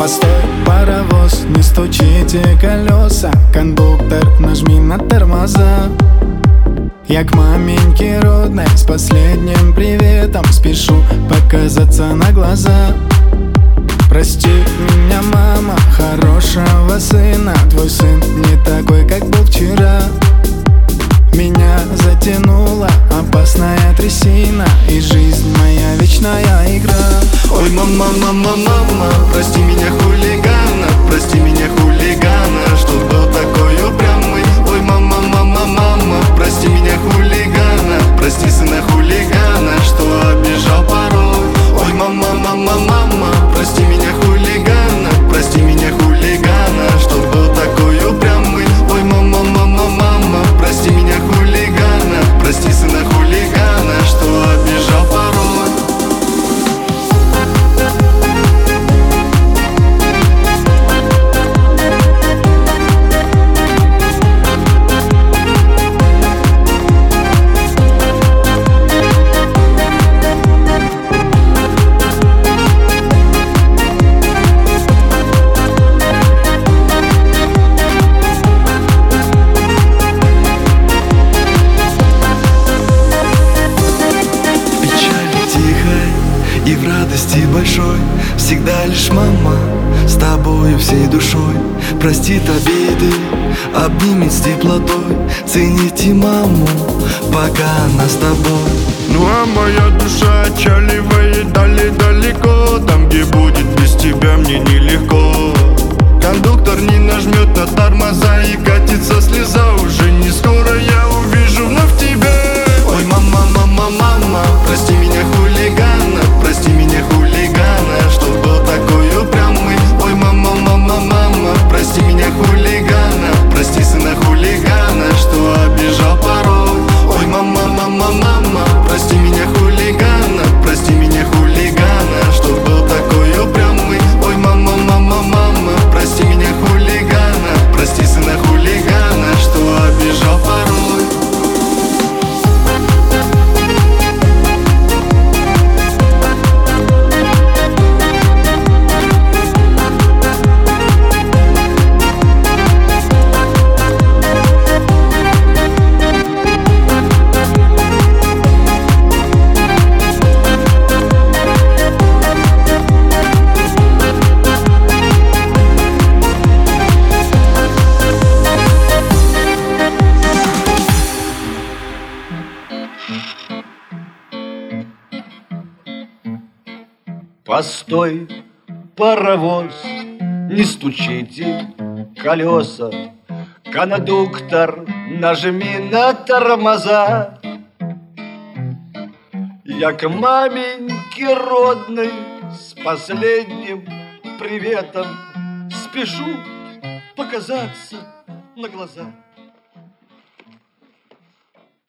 Постой, паровоз, не стучите колеса. Кондуктор, нажми на тормоза. Я к маменьке родной с последним приветом спешу показаться на глаза. Прости меня, мама, хорошего сына. Твой сын не такой, как был вчера. Меня затянула опасная трясина, и жизнь моя вечная игра. Ой, мама, мама, мама, прости меня, хулигана, прости меня, хулигана, что был такой упрямый. Ой, мама, мама, мама, прости меня, хулигана, прости сына хулигана, что обижал порой. Ой, мама, мама, мама, прости меня, хулигана, прости меня, хулигана, что был такой упрямый. Ой, мама, мама, мама, прости меня, хулигана, прости сына хулигана, что обижал порой. И в радости большой всегда лишь мама с тобою всей душой простит обиды, обнимет с теплотой. Цените маму, пока она с тобой. Ну а моя душа отчаливает далеко, там, где будет без тебя мне нелегко. Кондуктор не нажмет на тормоза, и катится слеза. Уже не скоро я увижу вновь тебя. Ой, мама, мама, мама, прости меня, хулигана, прости меня, хулигана, что был такой упрямый. Ой, мама, мама, мама, прости меня, хулигана, прости сына хулигана, что обижал порой. Ой, мама, мама, мама, прости меня, хулигана, прости меня, хулигана, что был такой упрямый. Ой, мама, мама, мама, прости меня, хулигана, прости сына хулигана, что обижал порой. Постой, паровоз, не стучите колеса. Кондуктор, нажми на тормоза. Я к маменьке родной с последним приветом спешу показаться на глаза.